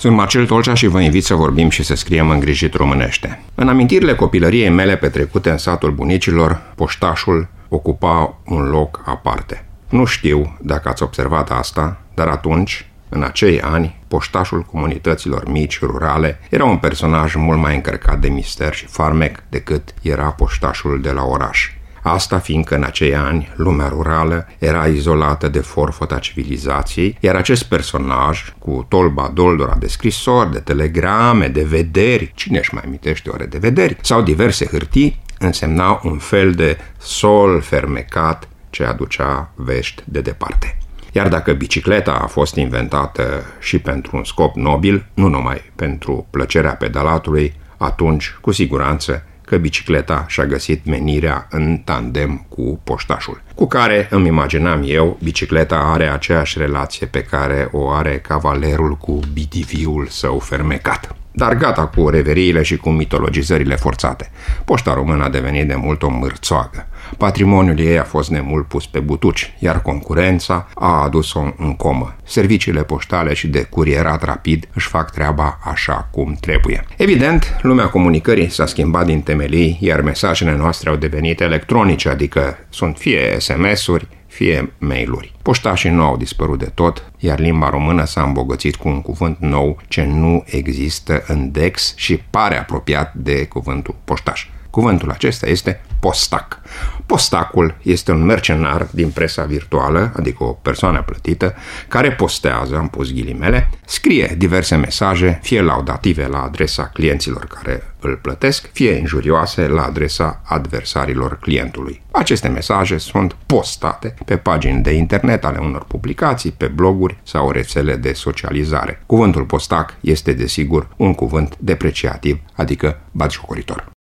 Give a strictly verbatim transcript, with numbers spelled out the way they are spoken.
Sunt Marcel Tolcea și vă invit să vorbim și să scriem îngrijit românește. În amintirile copilăriei mele petrecute în satul bunicilor, poștașul ocupa un loc aparte. Nu știu dacă ați observat asta, dar atunci, în acei ani, poștașul comunităților mici, rurale, era un personaj mult mai încărcat de mister și farmec decât era poștașul de la oraș. Asta fiindcă în acei ani lumea rurală era izolată de forfota civilizației, iar acest personaj, cu tolba doldora de scrisori, de telegrame, de vederi, cine își mai amintește ore de vederi, sau diverse hârtii, însemna un fel de sol fermecat ce aducea vești de departe. Iar dacă bicicleta a fost inventată și pentru un scop nobil, nu numai pentru plăcerea pedalatului, atunci, cu siguranță, că bicicleta și-a găsit menirea în tandem cu poștașul, cu care, îmi imaginam eu, bicicleta are aceeași relație pe care o are cavalerul cu B T V-ul său fermecat. Dar gata cu reveriile și cu mitologizările forțate. Poșta română a devenit de mult o mârțoagă. Patrimoniul ei a fost nemult pus pe butuci, iar concurența a adus-o în comă. Serviciile poștale și de curierat rapid își fac treaba așa cum trebuie. Evident, lumea comunicării s-a schimbat din temelii, iar mesajele noastre au devenit electronice, adică sunt fie S M S-uri, fie mail-uri. Poștașii nu au dispărut de tot, iar limba română s-a îmbogățit cu un cuvânt nou ce nu există în Dex și pare apropiat de cuvântul poștaș. Cuvântul acesta este postac. Postacul este un mercenar din presa virtuală, adică o persoană plătită, care postează, am pus ghilimele, scrie diverse mesaje, fie laudative la adresa clienților care îl plătesc, fie injurioase la adresa adversarilor clientului. Aceste mesaje sunt postate pe pagini de internet ale unor publicații, pe bloguri sau rețele de socializare. Cuvântul postac este, desigur, un cuvânt depreciativ, adică batjocoritor.